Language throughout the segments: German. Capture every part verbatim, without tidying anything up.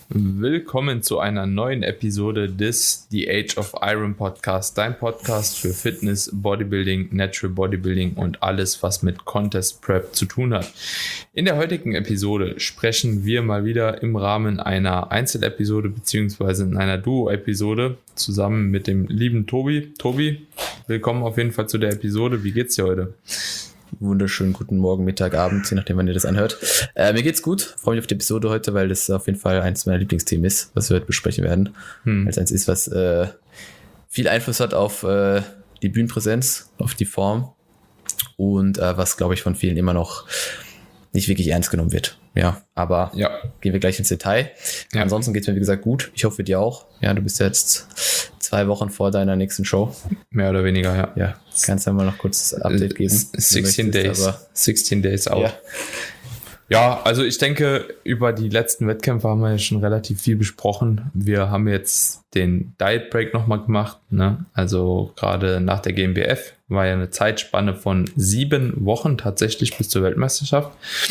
Willkommen zu einer neuen Episode des The Age of Iron Podcast, dein Podcast für Fitness, Bodybuilding, Natural Bodybuilding und alles, was mit Contest Prep zu tun hat. In der heutigen Episode sprechen wir mal wieder im Rahmen einer Einzelepisode bzw. in einer Duo-Episode zusammen mit dem lieben Tobi. Tobi, willkommen auf jeden Fall zu der Episode. Wie geht's dir heute? Wunderschönen guten Morgen, Mittag, Abend, je nachdem, wann ihr das anhört. Äh, mir geht's gut, freue mich auf die Episode heute, weil das auf jeden Fall eins meiner Lieblingsthemen ist, was wir heute besprechen werden. Hm. Weil es eins ist, was äh, viel Einfluss hat auf äh, die Bühnenpräsenz, auf die Form und äh, was, glaube ich, von vielen immer noch nicht wirklich ernst genommen wird. Ja, aber ja. Gehen wir gleich ins Detail. Ja. Ansonsten geht's mir, wie gesagt, gut. Ich hoffe, dir auch. Ja, du bist jetzt zwei Wochen vor deiner nächsten Show. Mehr oder weniger, ja. Ja, kannst du mal noch kurz das Update geben? sechzehn Days. sechzehn Days out. Ja. Ja, also ich denke, über die letzten Wettkämpfe haben wir ja schon relativ viel besprochen. Wir haben jetzt den Diet Break nochmal gemacht, ne? Also gerade nach der G M B F war ja eine Zeitspanne von sieben Wochen tatsächlich bis zur Weltmeisterschaft.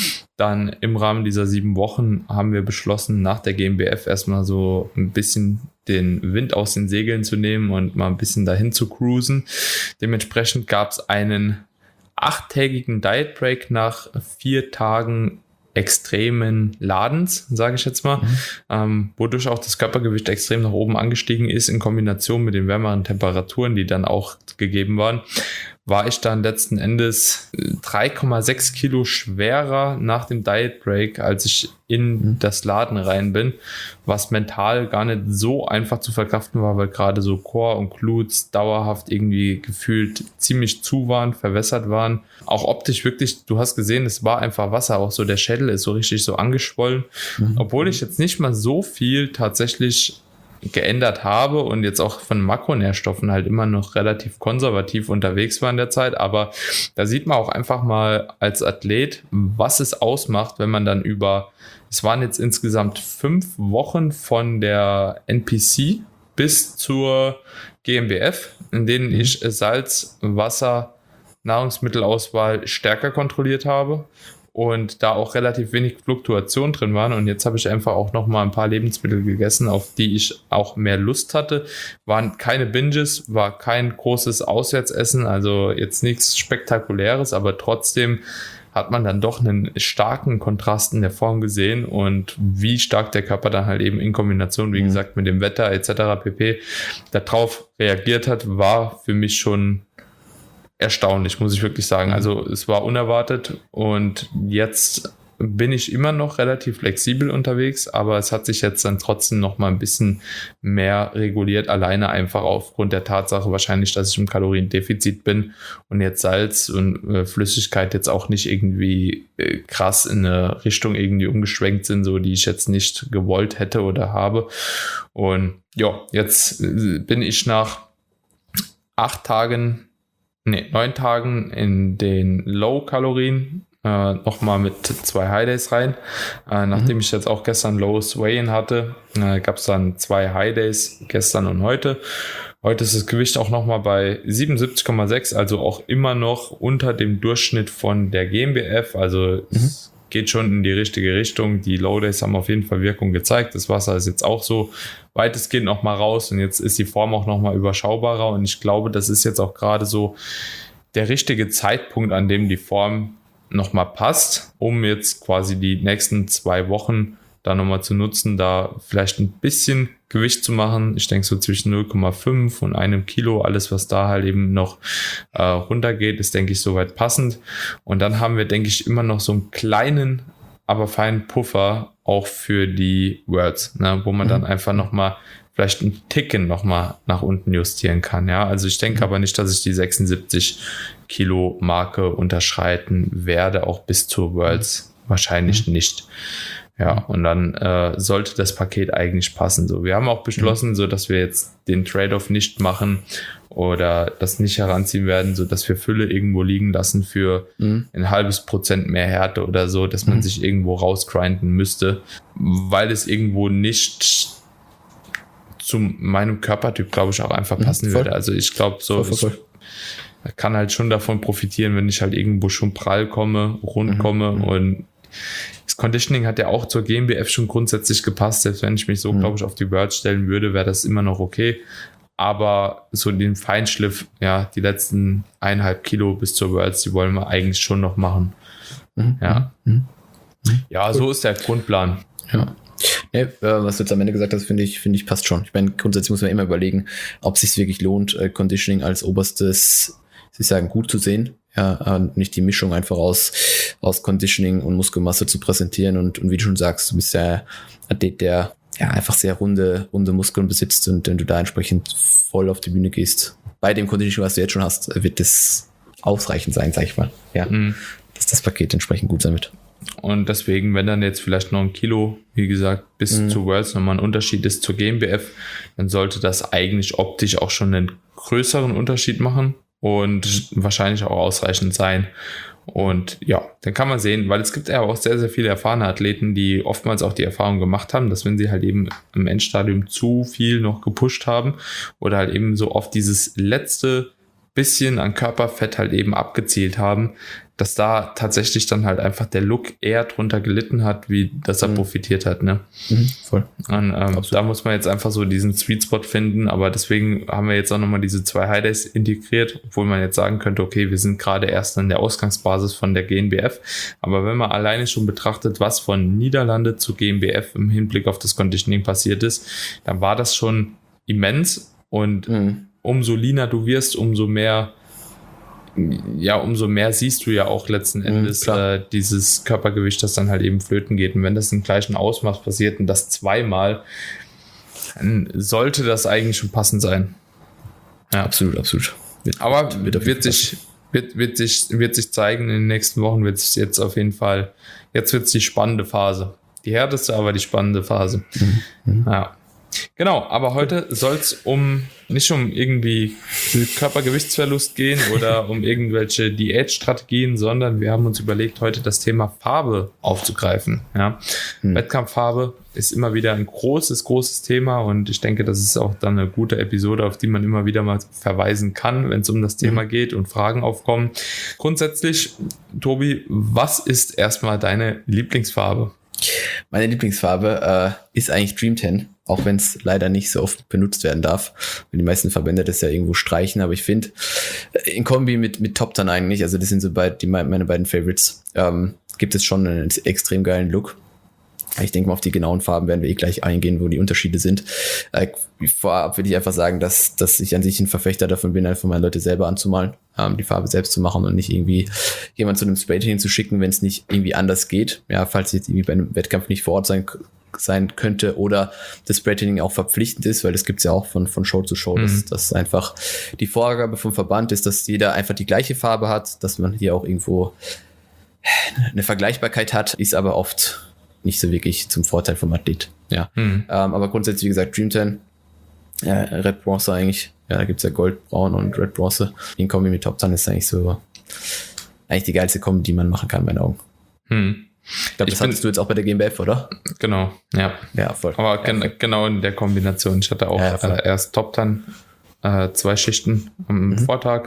Dann im Rahmen dieser sieben Wochen haben wir beschlossen, nach der G M B F erstmal so ein bisschen den Wind aus den Segeln zu nehmen und mal ein bisschen dahin zu cruisen. Dementsprechend gab es einen achttägigen Diet Break nach vier Tagen extremen Ladens, sage ich jetzt mal, mhm. ähm, wodurch auch das Körpergewicht extrem nach oben angestiegen ist in Kombination mit den wärmeren Temperaturen, die dann auch gegeben waren, war ich dann letzten Endes drei Komma sechs Kilo schwerer nach dem Diet Break, als ich in das Laden rein bin, was mental gar nicht so einfach zu verkraften war, weil gerade so Core und Glutes dauerhaft irgendwie gefühlt ziemlich zu waren, verwässert waren. Auch optisch wirklich, du hast gesehen, es war einfach Wasser, auch so der Schädel ist so richtig so angeschwollen, mhm. obwohl ich jetzt nicht mal so viel tatsächlich geändert habe und jetzt auch von Makronährstoffen halt immer noch relativ konservativ unterwegs war in der Zeit, aber da sieht man auch einfach mal als Athlet, was es ausmacht, wenn man dann über, es waren jetzt insgesamt fünf Wochen von der N P C bis zur G M B F, in denen mhm. ich Salz, Wasser, Nahrungsmittelauswahl stärker kontrolliert habe und da auch relativ wenig Fluktuation drin waren. Und jetzt habe ich einfach auch noch mal ein paar Lebensmittel gegessen, auf die ich auch mehr Lust hatte. Waren keine Binges, war kein großes Auswärtsessen, also jetzt nichts Spektakuläres, aber trotzdem hat man dann doch einen starken Kontrast in der Form gesehen und wie stark der Körper dann halt eben in Kombination, wie mhm. gesagt, mit dem Wetter et cetera pp. darauf reagiert hat, war für mich schon erstaunlich, muss ich wirklich sagen. Also es war unerwartet und jetzt bin ich immer noch relativ flexibel unterwegs, aber es hat sich jetzt dann trotzdem noch mal ein bisschen mehr reguliert, alleine einfach aufgrund der Tatsache wahrscheinlich, dass ich im Kaloriendefizit bin und jetzt Salz und äh, Flüssigkeit jetzt auch nicht irgendwie äh, krass in eine Richtung irgendwie umgeschwenkt sind, so die ich jetzt nicht gewollt hätte oder habe. Und ja, jetzt äh, bin ich nach acht Tagen Nee, neun Tagen in den Low-Kalorien äh, nochmal mit zwei High-Days rein. Äh, nachdem mhm. ich jetzt auch gestern Lowest Weigh-In hatte, äh, gab es dann zwei High-Days, gestern und heute. Heute ist das Gewicht auch nochmal bei siebenundsiebzig Komma sechs, also auch immer noch unter dem Durchschnitt von der G M B F. Also mhm. es geht schon in die richtige Richtung. Die Low-Days haben auf jeden Fall Wirkung gezeigt. Das Wasser ist jetzt auch so weitestgehend noch mal raus und jetzt ist die Form auch noch mal überschaubarer und ich glaube, das ist jetzt auch gerade so der richtige Zeitpunkt, an dem die Form noch mal passt, um jetzt quasi die nächsten zwei Wochen da noch mal zu nutzen, da vielleicht ein bisschen Gewicht zu machen. Ich denke so zwischen null Komma fünf und einem Kilo, alles was da halt eben noch äh, runtergeht, ist denke ich soweit passend und dann haben wir denke ich immer noch so einen kleinen aber feinen Puffer auch für die Worlds, ne, wo man mhm. dann einfach nochmal vielleicht einen Ticken nochmal nach unten justieren kann. Ja, also ich denke mhm. aber nicht, dass ich die sechsundsiebzig Kilo Marke unterschreiten werde, auch bis zur Worlds mhm. wahrscheinlich mhm. nicht. Ja, und dann äh, sollte das Paket eigentlich passen. So, wir haben auch beschlossen, mhm. so dass wir jetzt den Trade-off nicht machen oder das nicht heranziehen werden, so dass wir Fülle irgendwo liegen lassen für mhm. ein halbes Prozent mehr Härte oder so, dass man mhm. sich irgendwo rausgrinden müsste, weil es irgendwo nicht zu meinem Körpertyp, glaube ich, auch einfach passen mhm, würde. Also ich glaube so, voll, voll, voll. Ich kann halt schon davon profitieren, wenn ich halt irgendwo schon prall komme, rund mhm. komme mhm. und das Conditioning hat ja auch zur G N B F schon grundsätzlich gepasst. Selbst wenn ich mich so, mhm. glaube ich, auf die Worlds stellen würde, wäre das immer noch okay. Aber so den Feinschliff, ja, die letzten eineinhalb Kilo bis zur Worlds, die wollen wir eigentlich schon noch machen. Mhm. Ja, mhm. ja cool. So ist der Grundplan. Ja. Nee, äh, was du jetzt am Ende gesagt hast, finde ich, finde ich passt schon. Ich meine, grundsätzlich muss man immer überlegen, ob es sich wirklich lohnt, äh, Conditioning als oberstes, sie sagen, gut zu sehen. Ja, äh, nicht die Mischung einfach aus, aus Conditioning und Muskelmasse zu präsentieren. Und, und wie du schon sagst, du bist ja Athlet, der ja einfach sehr runde, runde Muskeln besitzt, und wenn du da entsprechend voll auf die Bühne gehst, bei dem Conditioning, was du jetzt schon hast, wird das ausreichend sein, sag ich mal. Ja, mhm. Dass das Paket entsprechend gut sein wird. Und deswegen, wenn dann jetzt vielleicht noch ein Kilo, wie gesagt, bis mhm. zu Worlds nochmal ein Unterschied ist zur G N B F, dann sollte das eigentlich optisch auch schon einen größeren Unterschied machen und wahrscheinlich auch ausreichend sein. Und ja, dann kann man sehen, weil es gibt ja auch sehr, sehr viele erfahrene Athleten, die oftmals auch die Erfahrung gemacht haben, dass wenn sie halt eben im Endstadium zu viel noch gepusht haben oder halt eben so auf dieses letzte bisschen an Körperfett halt eben abgezielt haben, dass da tatsächlich dann halt einfach der Look eher drunter gelitten hat, wie dass er mhm. profitiert hat, ne? Mhm, voll. Und, ähm, da muss man jetzt einfach so diesen Sweet Spot finden, aber deswegen haben wir jetzt auch nochmal diese zwei High Days integriert, obwohl man jetzt sagen könnte, okay, wir sind gerade erst an der Ausgangsbasis von der G N B F, aber wenn man alleine schon betrachtet, was von Niederlande zu G N B F im Hinblick auf das Conditioning passiert ist, dann war das schon immens, und mhm. umso leaner du wirst, umso mehr ja, umso mehr siehst du ja auch letzten Endes mhm, äh, dieses Körpergewicht, das dann halt eben flöten geht. Und wenn das im gleichen Ausmaß passiert und das zweimal, dann sollte das eigentlich schon passend sein. Ja, absolut, absolut. Wird, Aber wird, wird, sich, wird, wird, sich, wird sich zeigen, in den nächsten Wochen wird es jetzt auf jeden Fall, jetzt wird es die spannende Phase. Die härteste, aber die spannende Phase. Mhm. Ja. Genau, aber heute soll es um nicht um irgendwie Körpergewichtsverlust gehen oder um irgendwelche Diätstrategien, sondern wir haben uns überlegt, heute das Thema Farbe aufzugreifen. Ja. Hm. Wettkampffarbe ist immer wieder ein großes, großes Thema, und ich denke, das ist auch dann eine gute Episode, auf die man immer wieder mal verweisen kann, wenn es um das Thema hm. geht und Fragen aufkommen. Grundsätzlich, Tobi, was ist erstmal deine Lieblingsfarbe? Meine Lieblingsfarbe äh, ist eigentlich Dream Tan, auch wenn es leider nicht so oft benutzt werden darf. Die meisten Verbände das ja irgendwo streichen, aber ich finde, in Kombi mit, mit Top Tan eigentlich, also das sind so beid, die, meine beiden Favorites, ähm, gibt es schon einen extrem geilen Look. Ich denke mal, auf die genauen Farben werden wir eh gleich eingehen, wo die Unterschiede sind. Äh, vorab will ich einfach sagen, dass, dass ich an sich ein Verfechter davon bin, einfach mal Leute selber anzumalen, ähm, die Farbe selbst zu machen und nicht irgendwie jemand zu einem Spraytan zu schicken, wenn es nicht irgendwie anders geht. Ja, falls jetzt irgendwie bei einem Wettkampf nicht vor Ort sein, sein könnte oder das Spraytanning auch verpflichtend ist, weil das gibt's ja auch von, von Show zu Show, mhm. dass, dass einfach die Vorgabe vom Verband ist, dass jeder einfach die gleiche Farbe hat, dass man hier auch irgendwo eine Vergleichbarkeit hat, ist aber oft nicht so wirklich zum Vorteil vom Athlet. Ja. Mhm. Ähm, aber grundsätzlich, wie gesagt, Dream Tan, äh, Red Bronze eigentlich. Ja, da gibt's ja Gold, Braun und Red Bronze. In Kombi mit Top Tan ist eigentlich so eigentlich die geilste Kombi, die man machen kann, in meinen Augen. Mhm. Ich glaube, das ich hattest du jetzt auch bei der G N B F, oder? Genau, ja. Ja, voll. Aber ja, gen- voll. genau in der Kombination. Ich hatte auch ja, äh, erst Top Tan, äh, zwei Schichten am mhm. Vortag,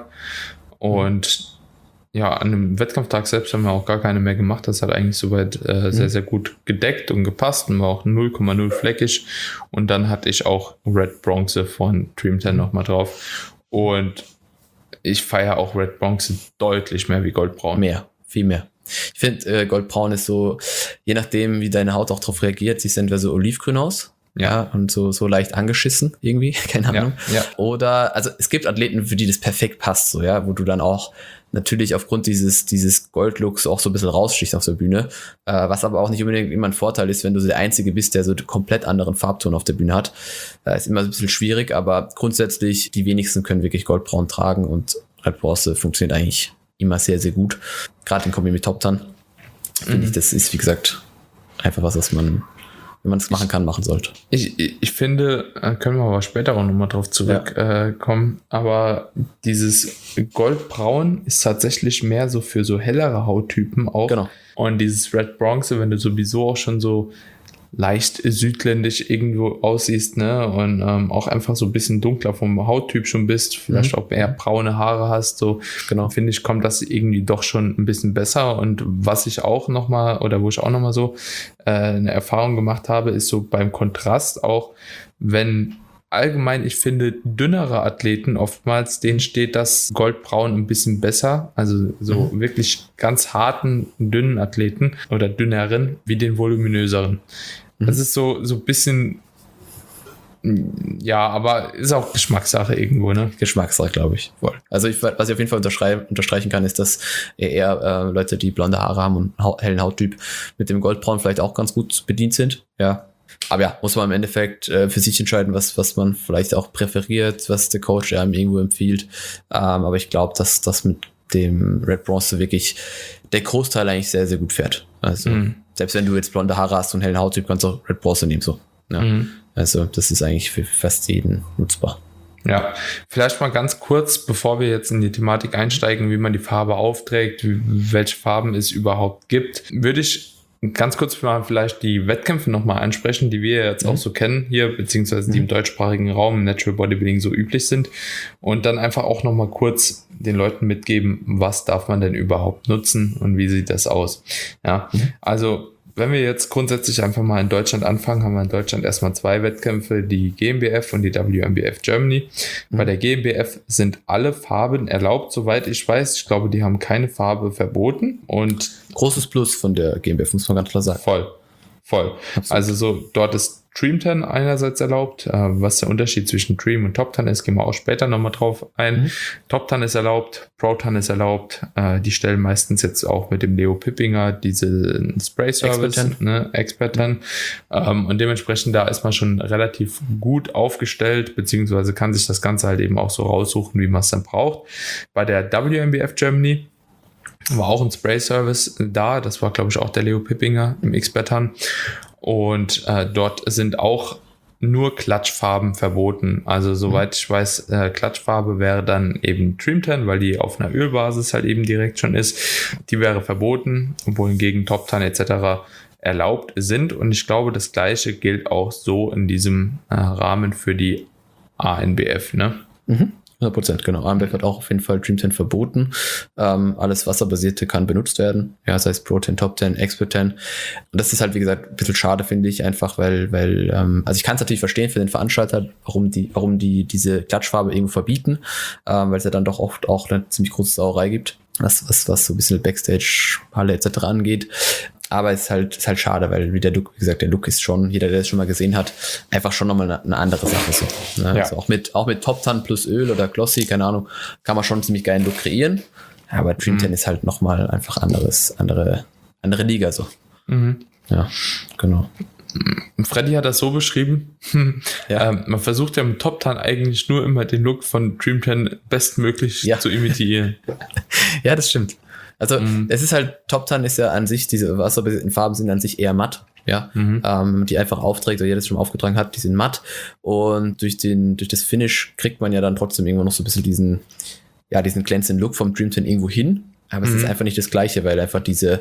und ja, an dem Wettkampftag selbst haben wir auch gar keine mehr gemacht. Das hat eigentlich soweit äh, mhm. sehr, sehr gut gedeckt und gepasst und war auch null Komma null fleckig. Und dann hatte ich auch Red Bronze von Dream Tan nochmal drauf. Und ich feiere auch Red Bronze deutlich mehr wie Goldbraun. Mehr, viel mehr. Ich finde, äh, Goldbraun ist so, je nachdem, wie deine Haut auch drauf reagiert, sieht es entweder so olivgrün aus. Ja, ja, und so, so leicht angeschissen irgendwie, keine Ahnung. Ja, ja. Oder, also es gibt Athleten, für die das perfekt passt, so, ja, wo du dann auch natürlich aufgrund dieses, dieses Goldlooks auch so ein bisschen rausstichst auf der Bühne, äh, was aber auch nicht unbedingt immer ein Vorteil ist, wenn du so der Einzige bist, der so einen komplett anderen Farbton auf der Bühne hat. Äh, ist immer ein bisschen schwierig, aber grundsätzlich, die wenigsten können wirklich Goldbraun tragen, und Red Bronze funktioniert eigentlich immer sehr, sehr gut. Gerade in Kombi mit Top Tan, finde mhm. ich, das ist, wie gesagt, einfach was, was man, wenn man es machen kann, machen sollte. Ich, ich, ich finde, können wir aber später auch nochmal drauf zurückkommen, ja. äh, aber dieses Goldbraun ist tatsächlich mehr so für so hellere Hauttypen auch. Genau. Und dieses Red Bronze, wenn du sowieso auch schon so leicht südländisch irgendwo aussiehst, ne, und ähm, auch einfach so ein bisschen dunkler vom Hauttyp schon bist, vielleicht mhm. auch eher braune Haare hast, so, genau, finde ich, kommt das irgendwie doch schon ein bisschen besser. Und was ich auch nochmal, oder wo ich auch nochmal so äh, eine Erfahrung gemacht habe, ist so beim Kontrast auch, wenn allgemein, ich finde, dünnere Athleten oftmals, denen steht das Goldbraun ein bisschen besser. Also so mhm. wirklich ganz harten, dünnen Athleten oder dünneren wie den voluminöseren. Mhm. Das ist so so ein bisschen, ja, aber ist auch Geschmackssache irgendwo, ne? Geschmackssache, glaube ich. Voll. Also ich, was ich auf jeden Fall unterstreichen kann, ist, dass eher äh, Leute, die blonde Haare haben und hau- hellen Hauttyp mit dem Goldbraun vielleicht auch ganz gut bedient sind. Ja. Aber ja, muss man im Endeffekt äh, für sich entscheiden, was was man vielleicht auch präferiert, was der Coach einem irgendwo empfiehlt. Ähm, aber ich glaube, dass das mit dem Red Bronze wirklich der Großteil eigentlich sehr, sehr gut fährt. Also mhm. selbst wenn du jetzt blonde Haare hast und hellen Hauttyp, kannst du auch Red Bronze nehmen. So. Ja. Mhm. Also das ist eigentlich für fast jeden nutzbar. Ja, vielleicht mal ganz kurz, bevor wir jetzt in die Thematik einsteigen, wie man die Farbe aufträgt, welche Farben es überhaupt gibt, würde ich ganz kurz mal vielleicht die Wettkämpfe nochmal ansprechen, die wir jetzt mhm. auch so kennen hier, beziehungsweise die im deutschsprachigen Raum im Natural Bodybuilding so üblich sind, und dann einfach auch nochmal kurz den Leuten mitgeben, was darf man denn überhaupt nutzen und wie sieht das aus. Ja, mhm. also wenn wir jetzt grundsätzlich einfach mal in Deutschland anfangen, haben wir in Deutschland erstmal zwei Wettkämpfe, die G M B F und die W M B F Germany. Mhm. Bei der G M B F sind alle Farben erlaubt, soweit ich weiß. Ich glaube, die haben keine Farbe verboten. Und großes Plus von der G M B F, muss man ganz klar sagen. Voll, voll. Absolut. Also so, dort ist Dream Tan einerseits erlaubt. Äh, was der Unterschied zwischen Dream und Top Tan ist, gehen wir auch später nochmal drauf ein. Mhm. Top Tan ist erlaubt, Pro Tan ist erlaubt. Äh, die stellen meistens jetzt auch mit dem Leo Pippinger diese Spray-Service, ne, Expert Tan. Ähm, und dementsprechend, da ist man schon relativ gut aufgestellt, beziehungsweise kann sich das Ganze halt eben auch so raussuchen, wie man es dann braucht. Bei der W M B F Germany war auch ein Spray-Service da. Das war, glaube ich, auch der Leo Pippinger im Expert Tan. Und äh, dort sind auch nur Klatschfarben verboten. Also soweit ich weiß, äh, Klatschfarbe wäre dann eben Dream Tan, weil die auf einer Ölbasis halt eben direkt schon ist. Die wäre verboten, wohingegen Top Tan et cetera erlaubt sind. Und ich glaube, das Gleiche gilt auch so in diesem äh, Rahmen für die A N B F, ne? Mhm. hundert Prozent, genau. A N B F hat auch auf jeden Fall Dream Tan verboten. Ähm, alles Wasserbasierte kann benutzt werden. Ja, das heißt Pro Tan, Top Tan, Expert Tan. Und das ist halt, wie gesagt, ein bisschen schade, finde ich, einfach, weil, weil, ähm, also ich kann es natürlich verstehen für den Veranstalter, warum die, warum die diese Klatschfarbe irgendwo verbieten, ähm, weil es ja dann doch oft auch eine ziemlich große Sauerei gibt, was, was, was so ein bisschen Backstage, Halle et cetera angeht. Aber es ist halt, ist halt schade, weil wie der Look, wie gesagt, der Look ist schon, jeder, der es schon mal gesehen hat, einfach schon nochmal eine, eine andere Sache. So, ne? Ja. Also auch mit, auch mit Top Tan plus Öl oder Glossy, keine Ahnung, kann man schon einen ziemlich geilen Look kreieren. Aber Dream Tan mhm. ist halt nochmal einfach anderes, andere, andere Liga, so. Mhm. Ja, genau. Freddy hat das so beschrieben, ja. ähm, man versucht ja im Top Tan eigentlich nur immer den Look von Dream Tan bestmöglich ja. zu imitieren. Ja, das stimmt. Also mhm. es ist halt, Top Tan ist ja an sich, diese wasserbasierten Farben sind an sich eher matt, ja, mhm. ähm, die einfach aufträgt, oder jeder das schon aufgetragen hat, die sind matt, und durch den, durch das Finish kriegt man ja dann trotzdem irgendwo noch so ein bisschen diesen, ja, diesen glänzenden Look vom Dream Tan irgendwo hin, aber mhm. es ist einfach nicht das Gleiche, weil einfach diese,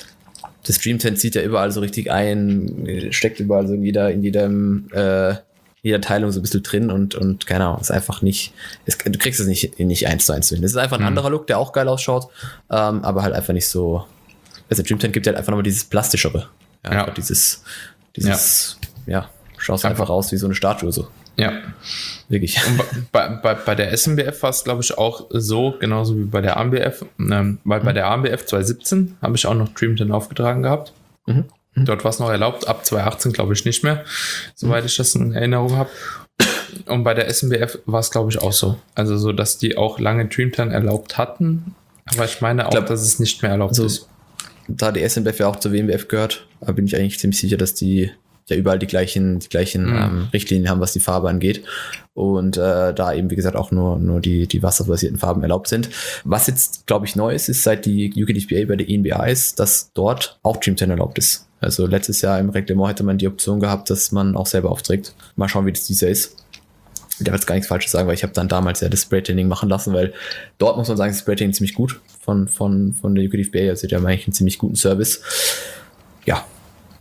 das Dream Tan zieht ja überall so richtig ein, steckt überall so in jeder, in jedem, äh, jeder Teilung so ein bisschen drin, und, und keine Ahnung, ist einfach nicht, es, du kriegst es nicht, nicht eins zu eins hin. Das ist einfach ein mhm. anderer Look, der auch geil ausschaut, ähm, aber halt einfach nicht so, also Dream Tan gibt halt einfach nochmal dieses Plastischere. Ja, ja. Dieses, dieses, ja, ja schaust einfach, einfach aus wie so eine Statue, so. Ja. Wirklich. Und bei, bei, bei der S M B F war es, glaube ich, auch so, genauso wie bei der A M B F, ähm, weil mhm. bei der A M B F zwanzig siebzehn habe ich auch noch Dream Tan aufgetragen gehabt. Mhm. Dort war es noch erlaubt, ab zwanzig achtzehn glaube ich nicht mehr, soweit ich das in Erinnerung habe. Und bei der S M B F war es, glaube ich, auch so. Also so, dass die auch lange Dream Tan erlaubt hatten, aber ich meine auch, ich glaub, dass es nicht mehr erlaubt also, ist. Da die S M B F ja auch zur W M B F gehört, bin ich eigentlich ziemlich sicher, dass die ja überall die gleichen, die gleichen mhm. ähm, Richtlinien haben, was die Farbe angeht. Und äh, da eben, wie gesagt, auch nur, nur die, die wasserbasierten Farben erlaubt sind. Was jetzt, glaube ich, neu ist, ist seit die U K D P A bei der I N B A ist, dass dort auch Dream Tan erlaubt ist. Also letztes Jahr im Reglement hätte man die Option gehabt, dass man auch selber aufträgt. Mal schauen, wie das dieses Jahr ist. Ich darf jetzt gar nichts Falsches sagen, weil ich habe dann damals ja das Spray-Training machen lassen, weil dort muss man sagen, das Spray-Training ziemlich gut von, von, von der U K D P A. Also die haben eigentlich einen ziemlich guten Service. Ja,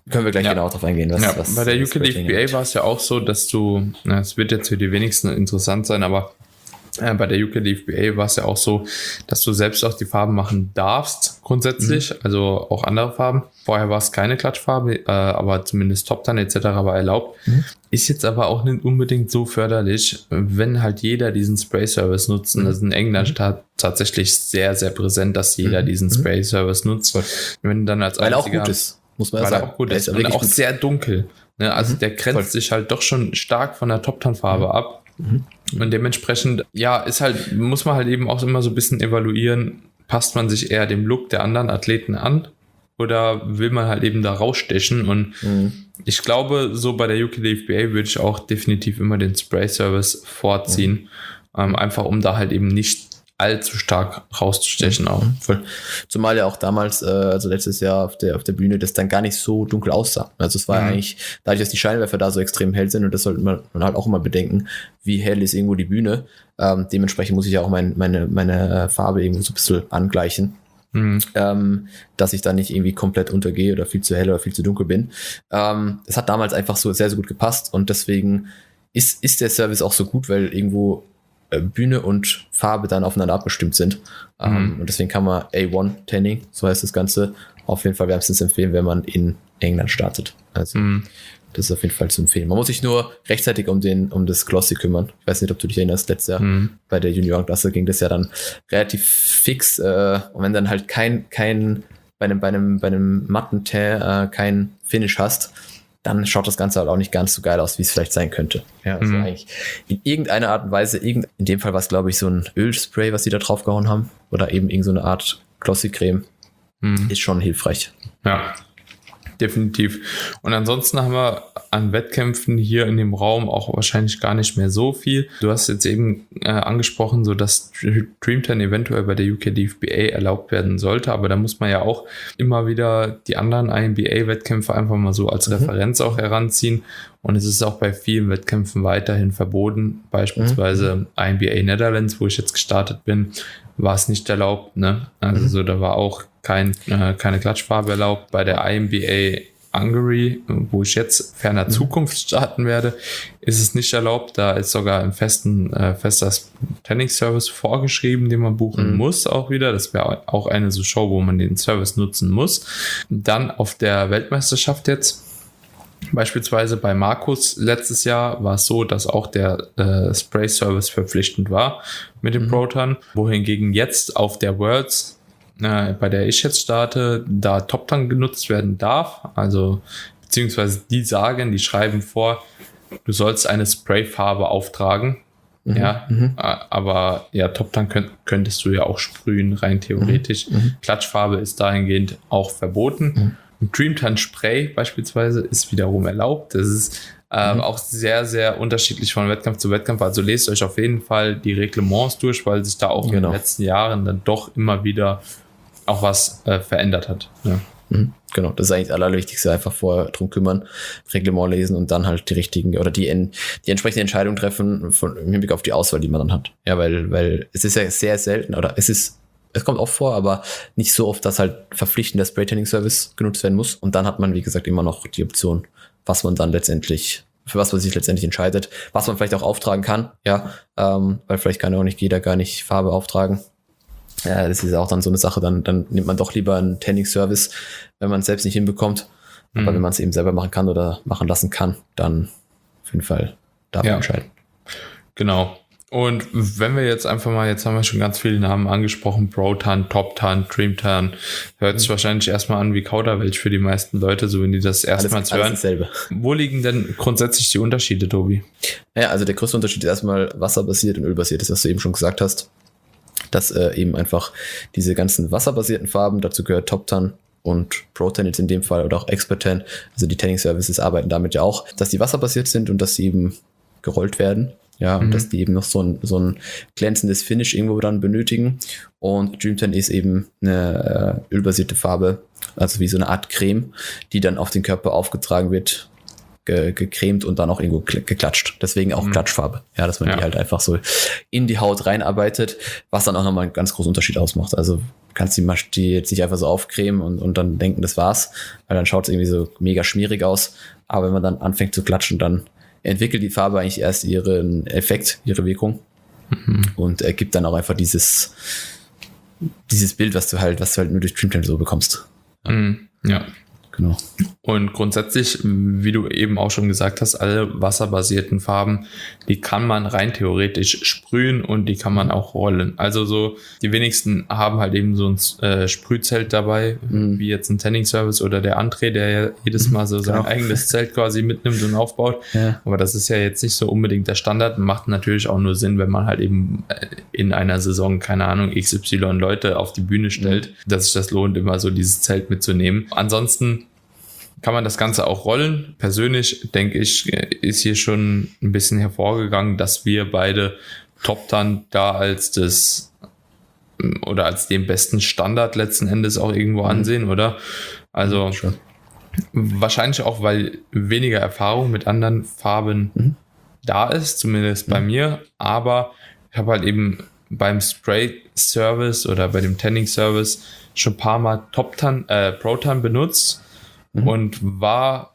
Können wir gleich ja. genau drauf eingehen. Was, ja, was bei der Juke Leaf B A war es ja auch so, dass du, na, es wird jetzt für die wenigsten interessant sein, aber äh, bei der Juke Leaf B A war es ja auch so, dass du selbst auch die Farben machen darfst, grundsätzlich, mhm. also auch andere Farben. Vorher war es keine Klatschfarbe, äh, aber zumindest Top-Tan et cetera war erlaubt. Mhm. Ist jetzt aber auch nicht unbedingt so förderlich, wenn halt jeder diesen Spray-Service nutzt. Mhm. Das ist in England mhm. tatsächlich sehr, sehr präsent, dass jeder mhm. diesen Spray-Service nutzt. Wenn dann als Weil er auch gut ist. Muss man ja sagen. Weil er auch gut ist. Und auch gut. Sehr dunkel. Ne? Also mhm. der grenzt Voll. sich halt doch schon stark von der Top-Tan-Farbe mhm. ab. Mhm. Und dementsprechend, ja, ist halt, muss man halt eben auch immer so ein bisschen evaluieren, passt man sich eher dem Look der anderen Athleten an oder will man halt eben da rausstechen? Und mhm. ich glaube, so bei der Juke Leaf B A würde ich auch definitiv immer den Spray-Service vorziehen. Mhm. Ähm, einfach um da halt eben nicht allzu stark rauszustechen mhm. auch. Voll. Zumal ja auch damals, äh, also letztes Jahr auf der, auf der Bühne, das dann gar nicht so dunkel aussah. Also es war mhm. eigentlich, dadurch, dass die Scheinwerfer da so extrem hell sind, und das sollte man, man halt auch immer bedenken, wie hell ist irgendwo die Bühne. Ähm, dementsprechend muss ich ja auch mein, meine, meine Farbe irgendwo so ein bisschen angleichen. Mhm. Ähm, dass ich da nicht irgendwie komplett untergehe oder viel zu hell oder viel zu dunkel bin. Ähm, es hat damals einfach so sehr, sehr gut gepasst, und deswegen ist, ist der Service auch so gut, weil irgendwo Bühne und Farbe dann aufeinander abgestimmt sind. Mhm. Um, und deswegen kann man A eins Tanning, so heißt das Ganze, auf jeden Fall wärmstens empfehlen, wenn man in England startet. Also mhm. das ist auf jeden Fall zu empfehlen. Man muss sich nur rechtzeitig um den um das Glossy kümmern. Ich weiß nicht, ob du dich erinnerst, letztes Jahr mhm. bei der Juniorenklasse ging das ja dann relativ fix. Äh, und wenn dann halt kein, kein bei einem, bei einem, bei einem matten Teint äh, kein Finish hast, dann schaut das Ganze halt auch nicht ganz so geil aus, wie es vielleicht sein könnte. Ja, also mhm. eigentlich in irgendeiner Art und Weise, irgend, in dem Fall war es, glaube ich, so ein Ölspray, was sie da drauf gehauen haben, oder eben irgend so eine Art Glossy-Creme, mhm. ist schon hilfreich. Ja, definitiv. Und ansonsten haben wir an Wettkämpfen hier in dem Raum auch wahrscheinlich gar nicht mehr so viel. Du hast jetzt eben äh, angesprochen, so dass Dreamtan eventuell bei der Juke Leaf B A erlaubt werden sollte, aber da muss man ja auch immer wieder die anderen I N B A-Wettkämpfe einfach mal so als mhm. Referenz auch heranziehen. Und es ist auch bei vielen Wettkämpfen weiterhin verboten. Beispielsweise mhm. I N B A Netherlands, wo ich jetzt gestartet bin, war es nicht erlaubt. Ne? Also mhm. so, da war auch kein, äh, keine Klatschfarbe erlaubt. Bei der I N B A Hungary, wo ich jetzt ferner mhm. Zukunft starten werde, ist es nicht erlaubt. Da ist sogar ein festen, äh, fester Tanning-Service vorgeschrieben, den man buchen mhm. muss auch wieder. Das wäre auch eine so Show, wo man den Service nutzen muss. Dann auf der Weltmeisterschaft jetzt, beispielsweise bei Markus letztes Jahr, war es so, dass auch der äh, Spray-Service verpflichtend war mit dem mhm. Pro-Tan, wohingegen jetzt auf der Worlds, äh, bei der ich jetzt starte, da Top-Tan genutzt werden darf. Also beziehungsweise die sagen, die schreiben vor, du sollst eine Sprayfarbe auftragen. Mhm. Ja, mhm. aber ja, Top-Tan könnt, könntest du ja auch sprühen, rein theoretisch. Mhm. Klatschfarbe ist dahingehend auch verboten. Mhm. Dreamtan Spray beispielsweise ist wiederum erlaubt. Das ist äh, mhm. auch sehr, sehr unterschiedlich von Wettkampf zu Wettkampf. Also lest euch auf jeden Fall die Reglements durch, weil sich da auch genau. in den letzten Jahren dann doch immer wieder auch was äh, verändert hat. Ja. Mhm. Genau, das ist eigentlich das Allerwichtigste, einfach vorher drum kümmern, Reglement lesen und dann halt die richtigen oder die, die entsprechende Entscheidung treffen von, im Hinblick auf die Auswahl, die man dann hat. Ja, weil, weil es ist ja sehr selten, oder es ist Es kommt oft vor, aber nicht so oft, dass halt verpflichtend der Spray-Tanning-Service genutzt werden muss. Und dann hat man, wie gesagt, immer noch die Option, was man dann letztendlich, für was man sich letztendlich entscheidet, was man vielleicht auch auftragen kann, ja, ähm, weil vielleicht kann ja auch nicht jeder gar nicht Farbe auftragen. Ja, das ist auch dann so eine Sache, dann, dann nimmt man doch lieber einen Tanning-Service, wenn man es selbst nicht hinbekommt. Mhm. Aber wenn man es eben selber machen kann oder machen lassen kann, dann auf jeden Fall darf man ja. entscheiden. Genau. Und wenn wir jetzt einfach mal, jetzt haben wir schon ganz viele Namen angesprochen, Pro-Tan, Top-Tan, Dream-Tan, hört sich mhm. wahrscheinlich erstmal an wie Kauderwelsch für die meisten Leute, so wenn die das erstmals hören. Alles dasselbe. Wo liegen denn grundsätzlich die Unterschiede, Tobi? Ja, also der größte Unterschied ist erstmal wasserbasiert und ölbasiert, das was du eben schon gesagt hast, dass äh, eben einfach diese ganzen wasserbasierten Farben, dazu gehört Top-Tan und Pro-Tan jetzt in dem Fall oder auch Expert-Tan, also die Tanning-Services arbeiten damit ja auch, dass die wasserbasiert sind und dass sie eben gerollt werden. Ja, und mhm. dass die eben noch so ein, so ein glänzendes Finish irgendwo dann benötigen. Und Dreamtan ist eben eine äh, ölbasierte Farbe, also wie so eine Art Creme, die dann auf den Körper aufgetragen wird, ge, gecremt und dann auch irgendwo geklatscht. Deswegen auch mhm. Klatschfarbe. Ja, dass man ja. die halt einfach so in die Haut reinarbeitet, was dann auch nochmal einen ganz großen Unterschied ausmacht. Also kannst die, die jetzt nicht einfach so aufcremen und, und dann denken, das war's, weil dann schaut es irgendwie so mega schmierig aus. Aber wenn man dann anfängt zu klatschen, dann entwickelt die Farbe eigentlich erst ihren Effekt, ihre Wirkung mhm. und ergibt dann auch einfach dieses dieses Bild, was du halt, was du halt nur durch Dreamtime so bekommst. Ja. Mhm. Ja. Genau. Und grundsätzlich, wie du eben auch schon gesagt hast, alle wasserbasierten Farben, die kann man rein theoretisch sprühen und die kann man auch rollen. Also so, die wenigsten haben halt eben so ein äh, Sprühzelt dabei, mhm. wie jetzt ein Tanning Service oder der André, der ja jedes Mal so sein genau. eigenes Zelt quasi mitnimmt und aufbaut. Ja. Aber das ist ja jetzt nicht so unbedingt der Standard. Macht natürlich auch nur Sinn, wenn man halt eben in einer Saison, keine Ahnung, X Y Leute auf die Bühne stellt, mhm. dass sich das lohnt, immer so dieses Zelt mitzunehmen. Ansonsten kann man das Ganze auch rollen. Persönlich denke ich, ist hier schon ein bisschen hervorgegangen, dass wir beide Top Tan da als das oder als den besten Standard letzten Endes auch irgendwo mhm. ansehen, oder? Also ja, wahrscheinlich auch, weil weniger Erfahrung mit anderen Farben mhm. da ist, zumindest mhm. bei mir. Aber ich habe halt eben beim Spray Service oder bei dem Tanning Service schon ein paar Mal Top Tan, äh, Pro Tan benutzt. Mhm. Und war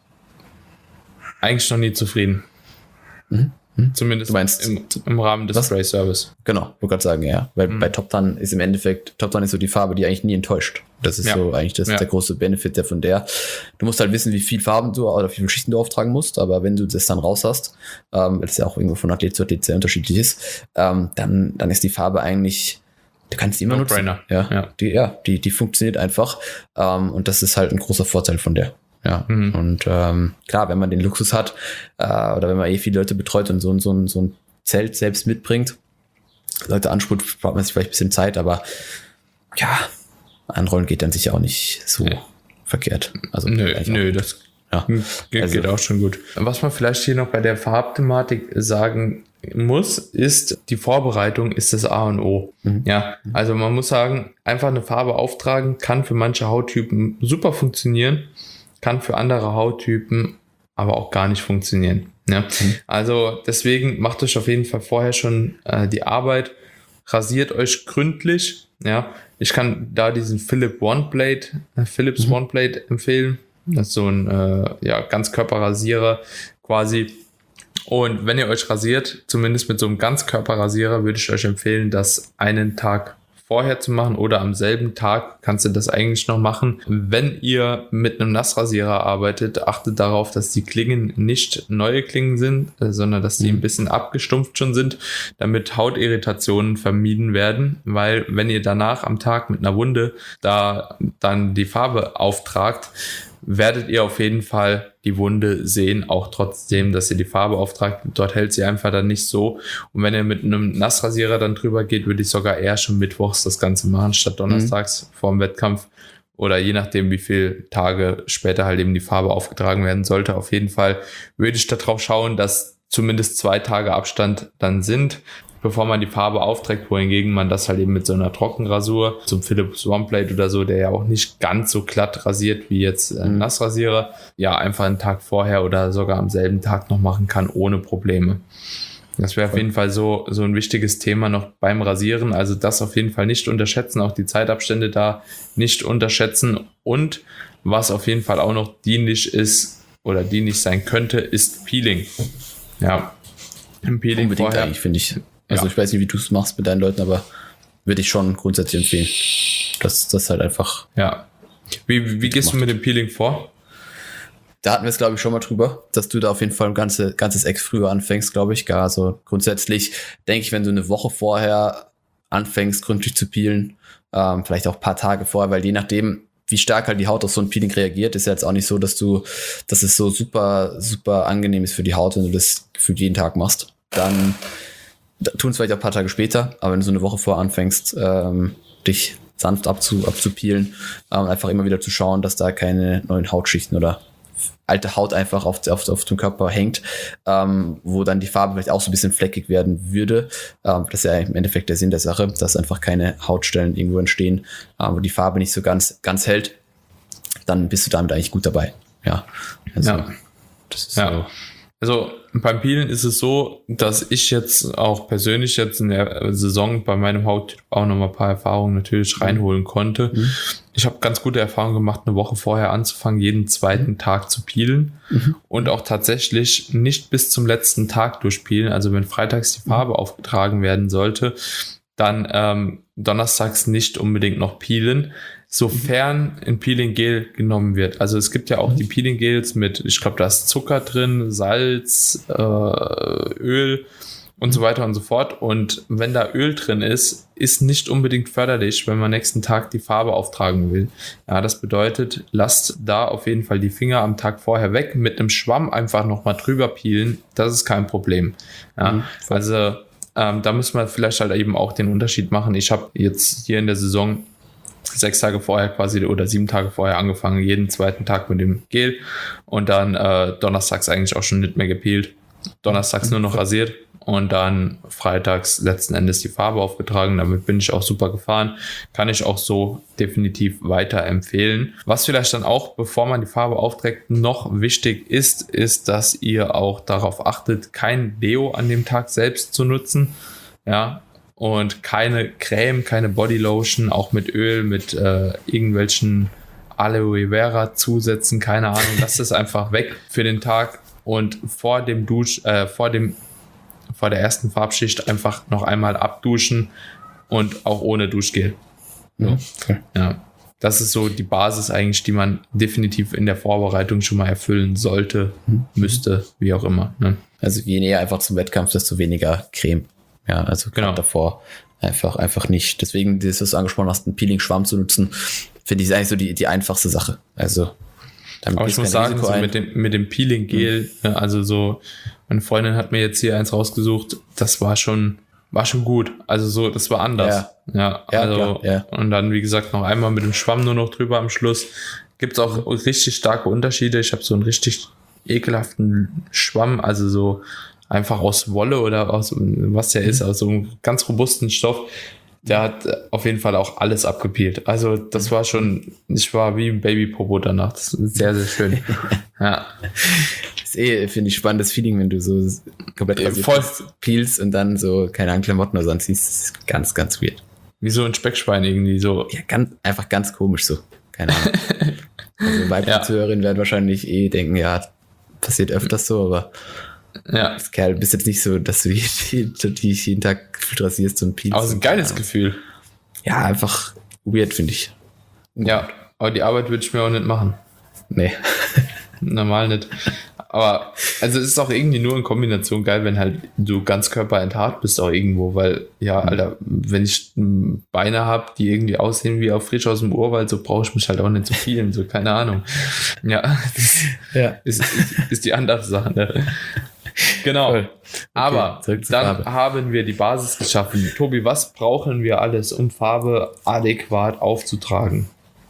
eigentlich noch nie zufrieden. Mhm. Mhm. Zumindest du meinst, im, im Rahmen des Spray Service. Genau, ich wollte gerade sagen, ja. Weil mhm. bei Top Tan ist im Endeffekt, Top Tan ist so die Farbe, die eigentlich nie enttäuscht. Das ist ja. so eigentlich das, ja. der große Benefit der von der. Du musst halt wissen, wie viel Farben du oder wie viele Schichten du auftragen musst, aber wenn du das dann raus hast, ähm, weil das ja auch irgendwo von Athlet zu Athlet sehr unterschiedlich ist, ähm, dann, dann ist die Farbe eigentlich, du kannst die immer no nutzen. Ja, ja. Die, ja die, die funktioniert einfach. Ähm, und das ist halt ein großer Vorteil von der. Ja. Mhm. Und ähm, klar, wenn man den Luxus hat, äh, oder wenn man eh viele Leute betreut und so, so, so ein Zelt selbst mitbringt, Leute ansprüht, braucht man sich vielleicht ein bisschen Zeit, aber ja, anrollen geht dann sicher auch nicht so nee. verkehrt. Also nö, nö, das ja. geht, also, geht auch schon gut. Was man vielleicht hier noch bei der Farbthematik sagen muss, ist, die Vorbereitung ist das A und O. Mhm. Ja, also man muss sagen, einfach eine Farbe auftragen kann für manche Hauttypen super funktionieren, kann für andere Hauttypen aber auch gar nicht funktionieren. Ja? Mhm. Also deswegen macht euch auf jeden Fall vorher schon äh, die Arbeit, rasiert euch gründlich. Ja, ich kann da diesen Philip One Blade, äh, Philips mhm. One Blade empfehlen. Das ist so ein äh, ja, Ganzkörperrasierer quasi. Und wenn ihr euch rasiert, zumindest mit so einem Ganzkörperrasierer, würde ich euch empfehlen, das einen Tag vorher zu machen oder am selben Tag kannst du das eigentlich noch machen. Wenn ihr mit einem Nassrasierer arbeitet, achtet darauf, dass die Klingen nicht neue Klingen sind, sondern dass die ein bisschen abgestumpft schon sind, damit Hautirritationen vermieden werden, weil wenn ihr danach am Tag mit einer Wunde da dann die Farbe auftragt, werdet ihr auf jeden Fall die Wunde sehen, auch trotzdem, dass ihr die Farbe auftragt. Dort hält sie einfach dann nicht so. Und wenn ihr mit einem Nassrasierer dann drüber geht, würde ich sogar eher schon mittwochs das Ganze machen, statt donnerstags mhm. vor dem Wettkampf. Oder je nachdem, wie viele Tage später halt eben die Farbe aufgetragen werden sollte. Auf jeden Fall würde ich darauf schauen, dass zumindest zwei Tage Abstand dann sind, bevor man die Farbe aufträgt, wohingegen man das halt eben mit so einer Trockenrasur, zum Philips One Blade oder so, der ja auch nicht ganz so glatt rasiert wie jetzt ein Nassrasierer, ja einfach einen Tag vorher oder sogar am selben Tag noch machen kann, ohne Probleme. Das wäre auf jeden Fall so, so ein wichtiges Thema noch beim Rasieren, also das auf jeden Fall nicht unterschätzen, auch die Zeitabstände da nicht unterschätzen und was auf jeden Fall auch noch dienlich ist oder dienlich sein könnte, ist Peeling. Ja, Peeling unbedingt vorher, eigentlich, finde ich. Also ja. Ich weiß nicht, wie du es machst mit deinen Leuten, aber würde ich schon grundsätzlich empfehlen. Das, das halt einfach. Ja. Wie, wie gehst macht. du mit dem Peeling vor? Da hatten wir es, glaube ich, schon mal drüber, dass du da auf jeden Fall ein ganze, ganzes Eck früher anfängst, glaube ich. Gar also grundsätzlich denke ich, wenn du eine Woche vorher anfängst, gründlich zu peelen, ähm, vielleicht auch ein paar Tage vorher, weil je nachdem, wie stark halt die Haut auf so ein Peeling reagiert, ist ja jetzt auch nicht so, dass du, dass es so super, super angenehm ist für die Haut, wenn du das gefühlt jeden Tag machst. Dann tun es vielleicht auch ein paar Tage später, aber wenn du so eine Woche vor anfängst, ähm, dich sanft abzu, abzupeelen, ähm, einfach immer wieder zu schauen, dass da keine neuen Hautschichten oder alte Haut einfach auf, auf, auf dem Körper hängt, ähm, wo dann die Farbe vielleicht auch so ein bisschen fleckig werden würde. Ähm, das ist ja im Endeffekt der Sinn der Sache, dass einfach keine Hautstellen irgendwo entstehen, ähm, wo die Farbe nicht so ganz, ganz hält. Dann bist du damit eigentlich gut dabei. Ja, also ja. Das ist ja. so. Also beim Peelen ist es so, dass ich jetzt auch persönlich jetzt in der Saison bei meinem Hauttyp auch nochmal ein paar Erfahrungen natürlich reinholen konnte. Mhm. Ich habe ganz gute Erfahrungen gemacht, eine Woche vorher anzufangen, jeden zweiten mhm. Tag zu peelen mhm. und auch tatsächlich nicht bis zum letzten Tag durchpeelen. Also wenn freitags die Farbe mhm. aufgetragen werden sollte, dann ähm, donnerstags nicht unbedingt noch peelen, sofern ein Peeling-Gel genommen wird. Also es gibt ja auch mhm. die Peeling-Gels mit, ich glaube, da ist Zucker drin, Salz, äh, Öl und mhm. so weiter und so fort. Und wenn da Öl drin ist, ist nicht unbedingt förderlich, wenn man nächsten Tag die Farbe auftragen will. Ja, das bedeutet, lasst da auf jeden Fall die Finger am Tag vorher weg, mit einem Schwamm einfach nochmal drüber peelen. Das ist kein Problem. Ja, mhm. also ähm, da müssen wir vielleicht halt eben auch den Unterschied machen. Ich habe jetzt hier in der Saison sechs Tage vorher quasi oder sieben Tage vorher angefangen, jeden zweiten Tag mit dem Gel und dann äh, donnerstags eigentlich auch schon nicht mehr gepeelt. Donnerstags nur noch rasiert und dann freitags letzten Endes die Farbe aufgetragen. Damit bin ich auch super gefahren. Kann ich auch so definitiv weiterempfehlen. Was vielleicht dann auch, bevor man die Farbe aufträgt, noch wichtig ist, ist, dass ihr auch darauf achtet, kein Deo an dem Tag selbst zu nutzen. Ja, und keine Creme, keine Bodylotion, auch mit Öl, mit äh, irgendwelchen Aloe Vera Zusätzen, keine Ahnung. Lasst es einfach weg für den Tag und vor dem Dusch, äh, vor dem, vor der ersten Farbschicht einfach noch einmal abduschen und auch ohne Duschgel. So. Okay. Ja, das ist so die Basis eigentlich, die man definitiv in der Vorbereitung schon mal erfüllen sollte, mhm. müsste, wie auch immer. Ne? Also je näher einfach zum Wettkampf, desto weniger Creme. Ja, also genau. davor einfach, einfach nicht. Deswegen, das, was du angesprochen hast, einen Peeling-Schwamm zu nutzen, finde ich eigentlich so die, die einfachste Sache. Also, damit aber ich muss sagen, so mit dem, mit dem Peeling-Gel, mhm. also so, meine Freundin hat mir jetzt hier eins rausgesucht, das war schon, war schon gut. Also so, das war anders. Ja, ja, ja also, klar, ja. Und dann, wie gesagt, noch einmal mit dem Schwamm nur noch drüber am Schluss. Gibt es auch mhm. richtig starke Unterschiede. Ich habe so einen richtig ekelhaften Schwamm, also so, einfach aus Wolle oder aus, was der ist, aus so einem ganz robusten Stoff. Der hat auf jeden Fall auch alles abgepeelt. Also das war schon, ich war wie ein Babypopo danach. Das ist sehr, sehr schön. Ja. Das ist eh, finde ich, spannendes Feeling, wenn du so komplett voll peelst und dann so, keine Ahnung, Klamotten oder sonst siehst. Das ist ganz, ganz weird. Wie so ein Speckschwein irgendwie so. Ja, ganz, einfach ganz komisch so. Keine Ahnung. Also weibliche ja. Zuhörerinnen werden wahrscheinlich eh denken, ja, passiert öfters so, aber ja. Das Kerl, bist jetzt nicht so, dass du die, die jeden Tag rasierst und peelst. Aber es ist ein geiles Gefühl. Ja, einfach weird, finde ich. Ja, aber die Arbeit würde ich mir auch nicht machen. Nee. Normal nicht. Aber, also es ist auch irgendwie nur in Kombination geil, wenn halt du ganz körperenthaart bist auch irgendwo, weil, ja, Alter, wenn ich Beine habe, die irgendwie aussehen wie auch frisch aus dem Urwald, so brauche ich mich halt auch nicht zu vielen, so, keine Ahnung. Ja, das ja. Ist, ist, ist die andere Sache, ne? Genau. Okay, aber dann Farbe. Haben wir die Basis geschaffen. Tobi, was brauchen wir alles, um Farbe adäquat aufzutragen?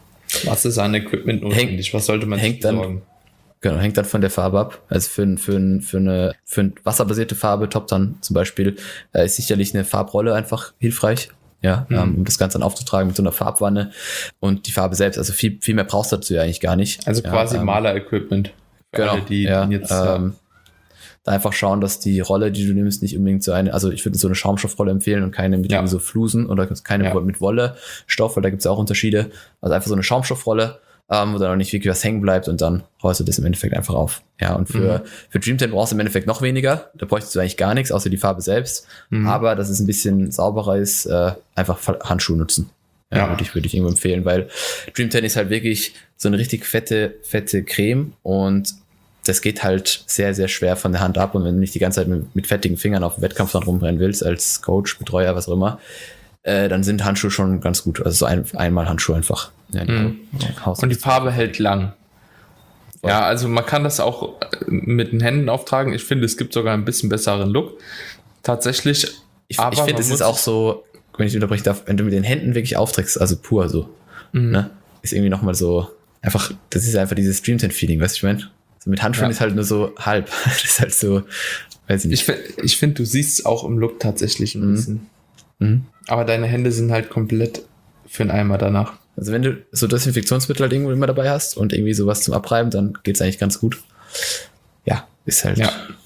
Was ist an Equipment notwendig? Was sollte man sich besorgen? Genau, hängt dann von der Farbe ab. Also für, für, für, eine, für eine wasserbasierte Farbe, Top-Tan zum Beispiel, äh, ist sicherlich eine Farbrolle einfach hilfreich. Ja, mhm. ähm, um das Ganze dann aufzutragen mit so einer Farbwanne und die Farbe selbst. Also viel, viel mehr brauchst du dazu ja eigentlich gar nicht. Also quasi ja, ähm, Maler-Equipment. Genau, alle, die ja, jetzt ähm, da einfach schauen, dass die Rolle, die du nimmst, nicht unbedingt so eine, also ich würde so eine Schaumstoffrolle empfehlen und keine mit ja. so Flusen oder keine ja. mit Wollestoff, weil da gibt es ja auch Unterschiede. Also einfach so eine Schaumstoffrolle, ähm, wo dann auch nicht wirklich was hängen bleibt und dann rollst du das im Endeffekt einfach auf. Ja, und für, mhm. für Dream Tan brauchst du im Endeffekt noch weniger. Da bräuchtest du eigentlich gar nichts, außer die Farbe selbst. Mhm. Aber dass es ein bisschen sauberer ist, äh, einfach Handschuhe nutzen. Ja, ja. Würde ich, würde ich irgendwo empfehlen, weil Dream Tan ist halt wirklich so eine richtig fette, fette Creme und das geht halt sehr, sehr schwer von der Hand ab. Und wenn du nicht die ganze Zeit mit, mit fettigen Fingern auf dem Wettkampf dann rumrennen willst, als Coach, Betreuer, was auch immer, äh, dann sind Handschuhe schon ganz gut. Also so ein, einmal Handschuhe einfach. Ja, die mhm. Und die Farbe hält lang. Voll. Ja, also man kann das auch mit den Händen auftragen. Ich finde, es gibt sogar ein bisschen besseren Look. Tatsächlich. Ich, ich finde, es ist auch so, wenn ich unterbrechen darf, wenn du mit den Händen wirklich aufträgst, also pur so, mhm. ne, ist irgendwie nochmal so, einfach, das ist einfach dieses Dream Tan-Feeling, weißt du, ich meine? So mit Handschuhen ja. ist halt nur so halb. Das ist halt so, weiß ich nicht. Ich, ich finde, du siehst es auch im Look tatsächlich ein mhm. bisschen. Mhm. Aber deine Hände sind halt komplett für einen Eimer danach. Also wenn du so Desinfektionsmittel halt irgendwo immer dabei hast und irgendwie sowas zum Abreiben, dann geht's eigentlich ganz gut. Ja, ist halt... Ja.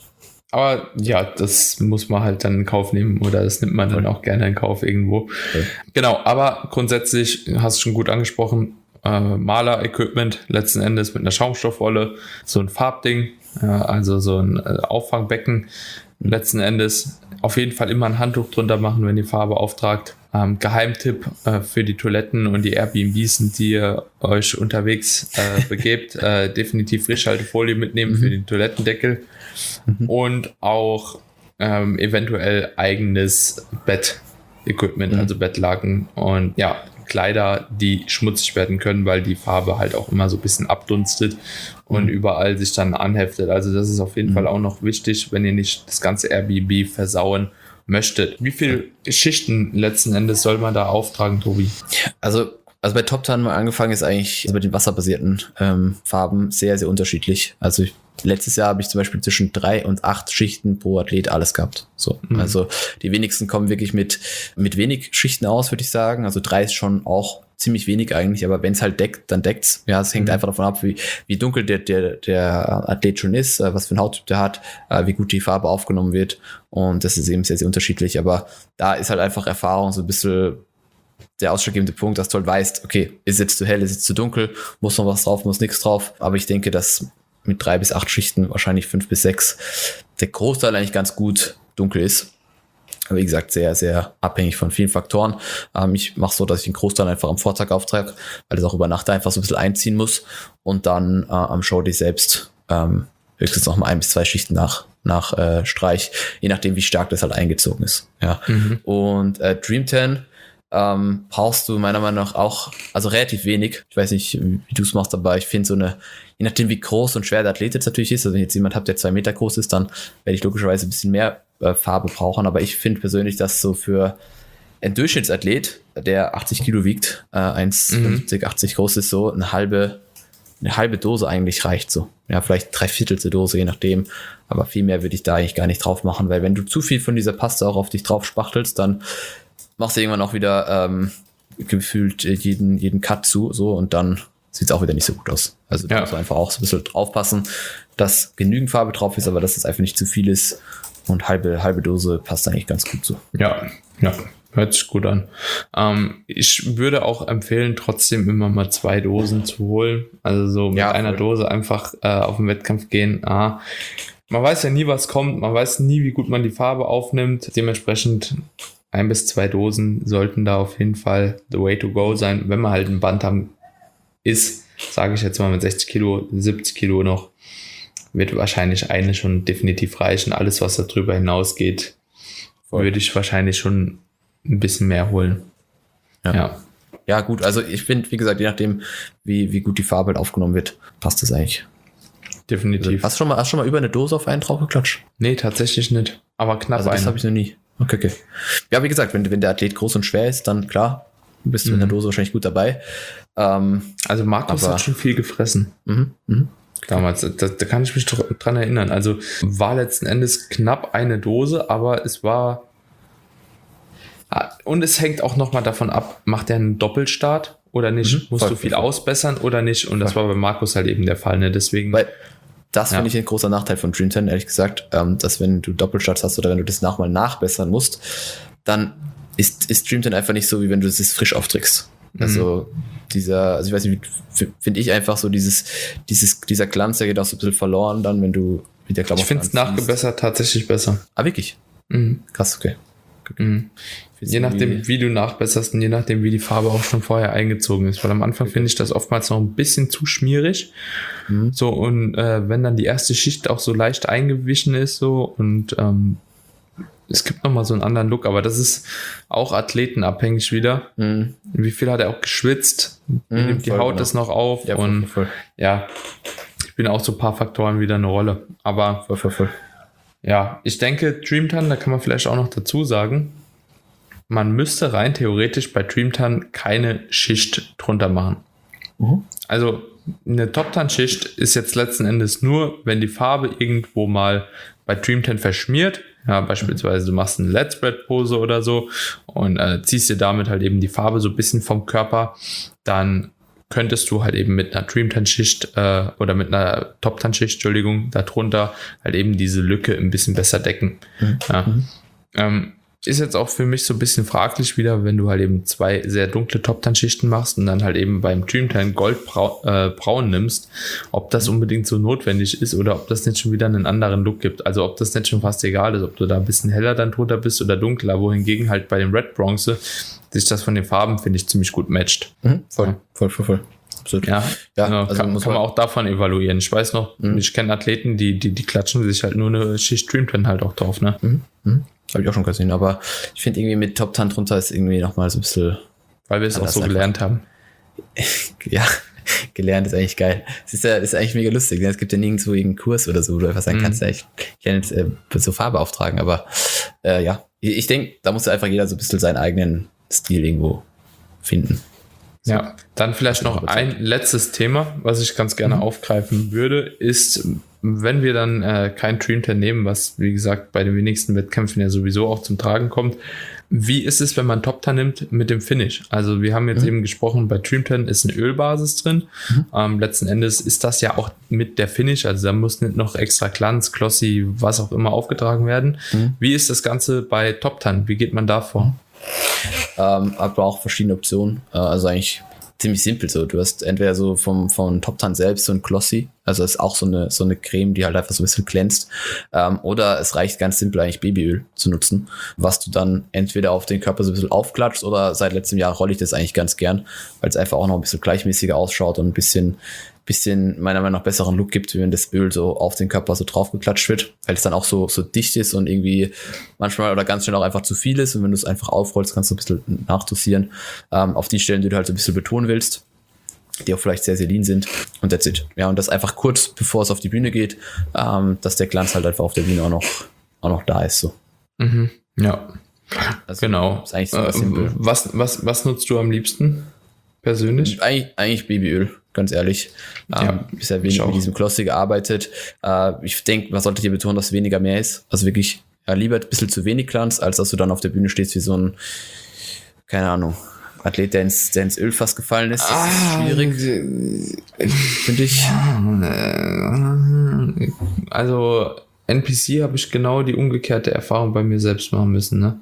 Aber ja, das muss man halt dann in Kauf nehmen oder das nimmt man dann auch gerne in Kauf irgendwo. Okay. Genau, aber grundsätzlich, hast du schon gut angesprochen, äh, Maler-Equipment letzten Endes mit einer Schaumstoffrolle, so ein Farbding, ja, also so ein äh, Auffangbecken letzten Endes. Auf jeden Fall immer ein Handtuch drunter machen, wenn ihr Farbe auftragt. Ähm, Geheimtipp äh, für die Toiletten und die Airbnbs, die ihr euch unterwegs äh, begebt, äh, definitiv Frischhaltefolie mitnehmen mhm. für den Toilettendeckel. Mhm. Und auch ähm, eventuell eigenes Bett-Equipment, mhm. also Bettlaken und ja, Kleider, die schmutzig werden können, weil die Farbe halt auch immer so ein bisschen abdunstet und mhm. überall sich dann anheftet. Also das ist auf jeden mhm. Fall auch noch wichtig, wenn ihr nicht das ganze Airbnb versauen möchtet. Wie viele Schichten letzten Endes soll man da auftragen, Tobi? Also Also bei Top Tan mal angefangen ist eigentlich also mit den wasserbasierten ähm, Farben sehr, sehr unterschiedlich. Also ich, letztes Jahr habe ich zum Beispiel zwischen drei und acht Schichten pro Athlet alles gehabt. So, mhm. Also die wenigsten kommen wirklich mit, mit wenig Schichten aus, würde ich sagen. Also drei ist schon auch ziemlich wenig eigentlich, aber wenn es halt deckt, dann deckt's. Ja, es hängt mhm. einfach davon ab, wie, wie dunkel der, der, der Athlet schon ist, äh, was für ein Hauttyp der hat, äh, wie gut die Farbe aufgenommen wird. Und das ist eben sehr, sehr unterschiedlich. Aber da ist halt einfach Erfahrung so ein bisschen der ausschlaggebende Punkt, dass du halt weißt, okay, ist jetzt zu hell, ist jetzt zu dunkel, muss noch was drauf, muss nichts drauf. Aber ich denke, dass mit drei bis acht Schichten, wahrscheinlich fünf bis sechs, der Großteil eigentlich ganz gut dunkel ist. Aber wie gesagt, sehr, sehr abhängig von vielen Faktoren. Ähm, ich mache so, dass ich den Großteil einfach am Vortag auftrage, weil das auch über Nacht einfach so ein bisschen einziehen muss und dann äh, am Showday selbst ähm, höchstens noch mal ein bis zwei Schichten nach nach äh, Streich, je nachdem, wie stark das halt eingezogen ist. Ja. Mhm. Und äh, Dream Tan ähm, brauchst du meiner Meinung nach auch, also relativ wenig. Ich weiß nicht, wie, wie du es machst, aber ich finde so eine, je nachdem, wie groß und schwer der Athlet jetzt natürlich ist, also wenn jetzt jemand habt, der zwei Meter groß ist, dann werde ich logischerweise ein bisschen mehr äh, Farbe brauchen, aber ich finde persönlich, dass so für ein Durchschnittsathlet, der achtzig Kilo wiegt, äh, eins Komma fünfzig, mhm. achtzig groß ist, so eine halbe eine halbe Dose eigentlich reicht so. Ja, vielleicht drei Viertelte Dose, je nachdem. Aber viel mehr würde ich da eigentlich gar nicht drauf machen, weil wenn du zu viel von dieser Paste auch auf dich drauf spachtelst, dann machst du irgendwann auch wieder ähm, gefühlt jeden, jeden Cut zu, so, und dann sieht es auch wieder nicht so gut aus. Also da ja. musst du einfach auch so ein bisschen aufpassen, dass genügend Farbe drauf ist, aber dass es einfach nicht zu viel ist. Und halbe, halbe Dose passt eigentlich ganz gut so. Ja, ja. Hört sich gut an. Ähm, ich würde auch empfehlen, trotzdem immer mal zwei Dosen zu holen. Also so mit ja, einer Dose einfach äh, auf den Wettkampf gehen. Ah, man weiß ja nie, was kommt. Man weiß nie, wie gut man die Farbe aufnimmt. Dementsprechend ein bis zwei Dosen sollten da auf jeden Fall the way to go sein. Wenn man halt ein Bantam ist, sage ich jetzt mal mit sechzig Kilo, siebzig Kilo noch, wird wahrscheinlich eine schon definitiv reichen. Alles, was darüber hinausgeht, Voll. würde ich wahrscheinlich schon ein bisschen mehr holen. Ja. ja. Ja, gut, also ich finde, wie gesagt, je nachdem, wie, wie gut die Farbe halt aufgenommen wird, passt das eigentlich. Definitiv. Also, hast du schon mal, hast du schon mal über eine Dose auf einen drauf geklatscht? Nee, tatsächlich nicht. Aber knapp also das eine. habe ich noch nie. Okay, okay. Ja, wie gesagt, wenn, wenn der Athlet groß und schwer ist, dann klar, bist du mhm. in der Dose wahrscheinlich gut dabei. Ähm, also Markus aber, hat schon viel gefressen. Mhm. Mhm. Damals, da, da kann ich mich dran erinnern. Also war letzten Endes knapp eine Dose, aber es war. Und es hängt auch nochmal davon ab, macht er einen Doppelstart oder nicht? Mhm, Musst voll, du viel voll. ausbessern oder nicht? Und das voll. war bei Markus halt eben der Fall, ne? Deswegen. Weil das ja. finde ich ein großer Nachteil von Dream Tan, ehrlich gesagt, ähm, dass wenn du Doppelstarts hast oder wenn du das nochmal nachbessern musst, dann ist, ist Dream Tan einfach nicht so, wie wenn du es frisch aufträgst. Mhm. Also dieser, also ich weiß nicht, finde ich einfach so dieses, dieses, dieser Glanz, der geht auch so ein bisschen verloren dann, wenn du mit der Klamotte Ich finde es nachgebessert tatsächlich besser. Ah, wirklich? Mhm. Krass, okay. Mhm. Je nachdem, wie du nachbesserst und je nachdem, wie die Farbe auch schon vorher eingezogen ist. Weil am Anfang okay. finde ich das oftmals noch ein bisschen zu schmierig. Mhm. So, und äh, wenn dann die erste Schicht auch so leicht eingewichen ist, so, und ähm, es gibt nochmal so einen anderen Look, aber das ist auch athletenabhängig wieder. Mhm. Wie viel hat er auch geschwitzt? Wie mhm, nimmt die Haut genau. das noch auf? Ja, und voll, voll. ja, ich bin auch so ein paar Faktoren wieder eine Rolle. Aber voll, voll, voll. ja, ich denke, Dream Tan, da kann man vielleicht auch noch dazu sagen, man müsste rein theoretisch bei Dream Tan keine Schicht drunter machen. Mhm. Also eine Top Tan Schicht ist jetzt letzten Endes nur, wenn die Farbe irgendwo mal bei Dream Tan verschmiert, ja, beispielsweise du machst eine Let Spread Pose oder so und äh, ziehst dir damit halt eben die Farbe so ein bisschen vom Körper, dann könntest du halt eben mit einer Dreamtan-Schicht äh, oder mit einer Top-Tan-Schicht, Entschuldigung, darunter halt eben diese Lücke ein bisschen besser decken. Mhm. Ja. Mhm. Ähm, ist jetzt auch für mich so ein bisschen fraglich wieder, wenn du halt eben zwei sehr dunkle Top-Tan-Schichten machst und dann halt eben beim Dreamtan goldbraun äh, braun nimmst, ob das unbedingt so notwendig ist oder ob das nicht schon wieder einen anderen Look gibt. Also ob das nicht schon fast egal ist, ob du da ein bisschen heller dann drunter bist oder dunkler, wohingegen halt bei dem Red Bronze sich das von den Farben, finde ich, ziemlich gut matcht. Mhm, voll, ja. voll, voll, voll. Absolut. Ja, ja genau, also kann, kann man auch davon evaluieren. Ich weiß noch, mhm. ich kenne Athleten, die, die, die klatschen sich halt nur eine Schicht Dreamtan halt auch drauf, ne? Mhm. Mhm. Habe ich auch schon gesehen, aber ich finde irgendwie mit Top-Tan drunter ist irgendwie nochmal so ein bisschen... Weil wir es auch so einfach gelernt haben. Ja, gelernt ist eigentlich geil. Es ist ja ist eigentlich mega lustig. Es gibt ja nirgendwo irgendeinen Kurs oder so, wo du einfach sagen mhm. kannst, ja, ich kann jetzt äh, so Farbe auftragen, aber äh, ja, ich, ich denke, da muss einfach jeder so ein bisschen seinen eigenen Stil irgendwo finden. So. Ja, dann vielleicht noch ein letztes Thema, was ich ganz gerne mhm. aufgreifen würde, ist, wenn wir dann äh, kein Dreamtan nehmen, was wie gesagt bei den wenigsten Wettkämpfen ja sowieso auch zum Tragen kommt, wie ist es, wenn man Top-Tan nimmt mit dem Finish? Also wir haben jetzt mhm. eben gesprochen, bei Dreamtan ist eine Ölbasis drin. Mhm. Ähm, letzten Endes ist das ja auch mit der Finish, also da muss nicht noch extra Glanz, Glossy, was auch immer aufgetragen werden. Mhm. Wie ist das Ganze bei Top-Tan? Wie geht man da vor? Ähm, aber auch verschiedene Optionen. Äh, also eigentlich ziemlich simpel so. Du hast entweder so vom, vom Top-Tan selbst so ein Glossy, also ist auch so eine, so eine Creme, die halt einfach so ein bisschen glänzt. Ähm, oder es reicht ganz simpel eigentlich Babyöl zu nutzen, was du dann entweder auf den Körper so ein bisschen aufklatscht oder seit letztem Jahr rolle ich das eigentlich ganz gern, weil es einfach auch noch ein bisschen gleichmäßiger ausschaut und ein bisschen bisschen meiner Meinung nach besseren Look gibt, wenn das Öl so auf den Körper so draufgeklatscht wird, weil es dann auch so so dicht ist und irgendwie manchmal oder ganz schnell auch einfach zu viel ist und wenn du es einfach aufrollst, kannst du ein bisschen nachdosieren ähm, auf die Stellen, die du halt so ein bisschen betonen willst, die auch vielleicht sehr, sehr lean sind und that's it. Ja, und das einfach kurz, bevor es auf die Bühne geht, ähm, dass der Glanz halt einfach auf der Bühne auch noch, auch noch da ist. So. Mhm. Ja, also, genau. Ist eigentlich so äh, simpel. Was, was, was nutzt du am liebsten persönlich? Eigentlich, eigentlich Babyöl. Ganz ehrlich, ja, ähm, bisher wenig mit diesem Glossy gearbeitet. Äh, ich denke, man sollte hier betonen, dass weniger mehr ist. Also wirklich ja, lieber ein bisschen zu wenig Glanz, als dass du dann auf der Bühne stehst wie so ein, keine Ahnung, Athlet, der ins, der ins Öl fast gefallen ist. Das ah, ist schwierig, finde ich. Also N P C habe ich genau die umgekehrte Erfahrung bei mir selbst machen müssen. Ne?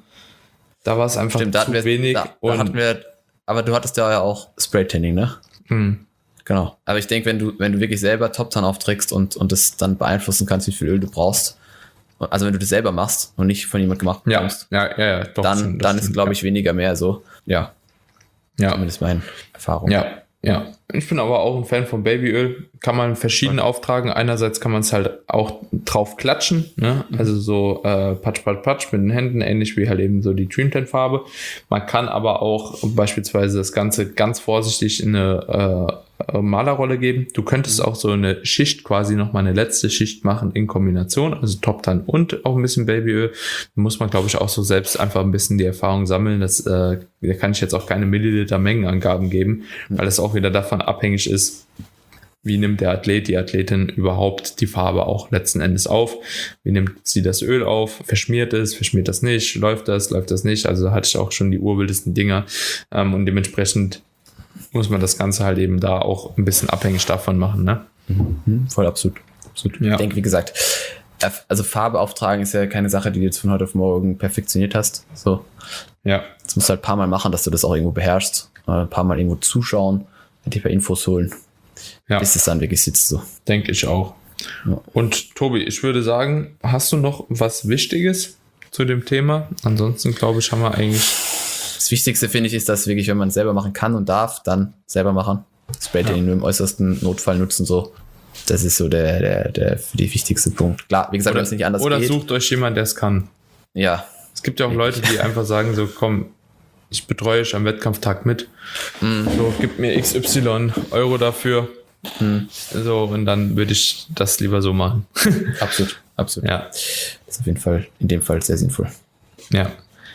Da war es einfach Stimmt, zu wir, wenig. Da, da hatten wir, aber du hattest ja auch Spray-Tanning, ne? Hm. Genau. Aber ich denke, wenn du, wenn du wirklich selber Top-Tan aufträgst und, und das dann beeinflussen kannst, wie viel Öl du brauchst, also wenn du das selber machst und nicht von jemand gemacht bekommst, ja, ja, ja, ja, doch, dann, stimmt, dann stimmt, ist, glaube ja. ich, weniger mehr so. Ja. Ja. Zumindest meine Erfahrung. Ja, ja. Ich bin aber auch ein Fan von Babyöl. Kann man verschieden okay. auftragen. Einerseits kann man es halt auch drauf klatschen, ne? Mhm. Also so äh, patsch, patsch, patsch mit den Händen, ähnlich wie halt eben so die Dreamtan-Farbe. Man kann aber auch beispielsweise das Ganze ganz vorsichtig in eine äh, Malerrolle geben. Du könntest auch so eine Schicht, quasi nochmal eine letzte Schicht machen in Kombination, also Top-Tan und auch ein bisschen Babyöl. Da muss man, glaube ich, auch so selbst einfach ein bisschen die Erfahrung sammeln. Das, äh, da kann ich jetzt auch keine Milliliter-Mengenangaben geben, weil das auch wieder davon abhängig ist, wie nimmt der Athlet, die Athletin überhaupt die Farbe auch letzten Endes auf. Wie nimmt sie das Öl auf? Verschmiert es? Verschmiert das nicht? Läuft das? Läuft das nicht? Also hatte ich auch schon die urwildesten Dinger ähm, und dementsprechend muss man das Ganze halt eben da auch ein bisschen abhängig davon machen, ne? Mhm, voll absolut. absolut. Ja. Ich denke, wie gesagt, also Farbe auftragen ist ja keine Sache, die du jetzt von heute auf morgen perfektioniert hast. So. Ja. Das musst du halt ein paar Mal machen, dass du das auch irgendwo beherrschst. Ein paar Mal irgendwo zuschauen, dir ein paar Infos holen. Ja. Bis es dann wirklich sitzt. So. Denke ich auch. Ja. Und Tobi, ich würde sagen, hast du noch was Wichtiges zu dem Thema? Ansonsten, glaube ich, haben wir eigentlich... Das Wichtigste, finde ich, ist, dass wirklich, wenn man es selber machen kann und darf, dann selber machen. Spray-Tanning ja. nur im äußersten Notfall nutzen, so. Das ist so der, der, der für die wichtigste Punkt. Klar, wie gesagt, wenn es nicht anders oder geht. Oder sucht euch jemanden, der es kann. Ja. Es gibt ja auch Leute, die einfach sagen so, komm, ich betreue euch am Wettkampftag mit. Mm. So, gib mir X Y Euro dafür. Mm. So, und dann würde ich das lieber so machen. Absolut, absolut. Ja. Das ist auf jeden Fall, in dem Fall sehr sinnvoll. Ja.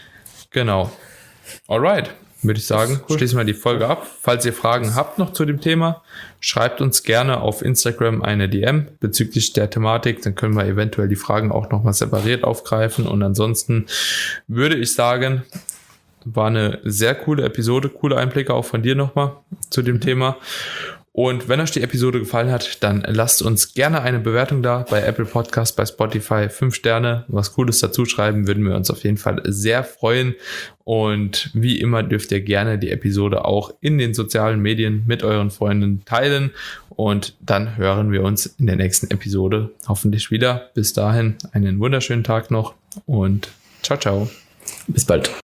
Genau. Alright, würde ich sagen, cool. Schließen wir die Folge ab. Falls ihr Fragen habt noch zu dem Thema, schreibt uns gerne auf Instagram eine D M bezüglich der Thematik. Dann können wir eventuell die Fragen auch nochmal separiert aufgreifen. Und ansonsten würde ich sagen, War eine sehr coole Episode, coole Einblicke auch von dir nochmal zu dem Thema. Und wenn euch die Episode gefallen hat, dann lasst uns gerne eine Bewertung da bei Apple Podcast, bei Spotify, fünf Sterne, was Cooles dazu schreiben, würden wir uns auf jeden Fall sehr freuen. Und wie immer dürft ihr gerne die Episode auch in den sozialen Medien mit euren Freunden teilen. Und dann hören wir uns in der nächsten Episode hoffentlich wieder. Bis dahin einen wunderschönen Tag noch und ciao, ciao. Bis bald.